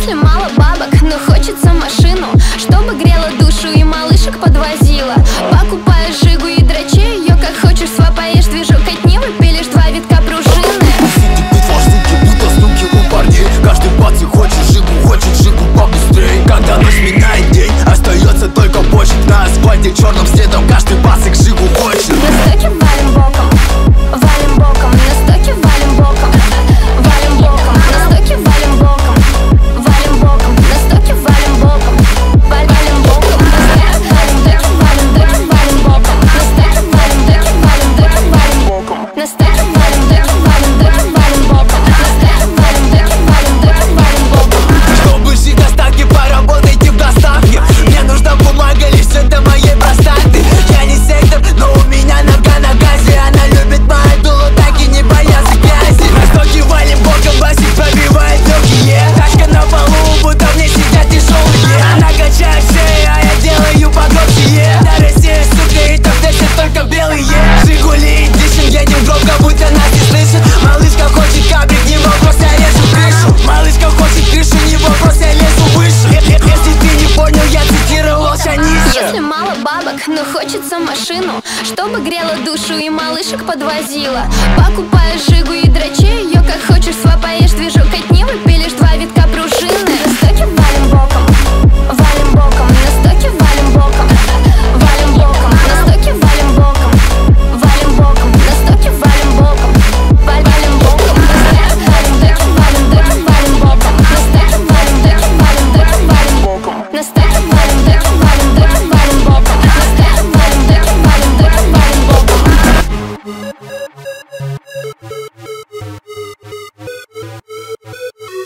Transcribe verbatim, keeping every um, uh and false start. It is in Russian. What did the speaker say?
Если мало бабок, но хочется машину, чтобы грела душу и малышек подвозила. Покупаешь Жигу и дрочи ее как хочешь, свапаешь движок от Нивы, пилишь два витка пружины. Будто сумки у парней. Каждый пацан хочет Жигу, хочет Жигу побыстрей. Когда ночь минает день, остается только почек. На асфальте черным следом каждый пацан Жигу хочет. На стоке валим боком, валим боком, на стоке валим боком, валим боком, на стоке валим боком, валим боком, на стоке валим боком, валим боком, на стоке валим доки, валим доки, валим боком, на стоке валим доки, валим доки, валим боком, на стоке валим доки, валим доки, валим боком, на стоке валим доки, валим доки, валим боком. Чтобы жить доставки, поработайте в доставке. Мне нужна бумага лишь цвета моей простаты. Я не сектор, но у меня нога на газе. Она любит мою дулу, так и не боятся грязи. На стоке валим боком, басик пробивает легкие. Тачка на полу, будто в ней сидят тяжелые. Она качает шею, а я делаю погромче. На России, сука, и там тащат только белые. Жигули, дышим, едем громко, будто нас не слышит. Малышка хочет кабрик, не вопрос, я режу крышу. Малышка хочет крышу, не вопрос, я лезу выше. Если ты не понял, я цитировался ниже. Если мало бабок, но хочется машину, чтобы грела душу и малышек подвозила. Покупаешь Жигу и дрочи ее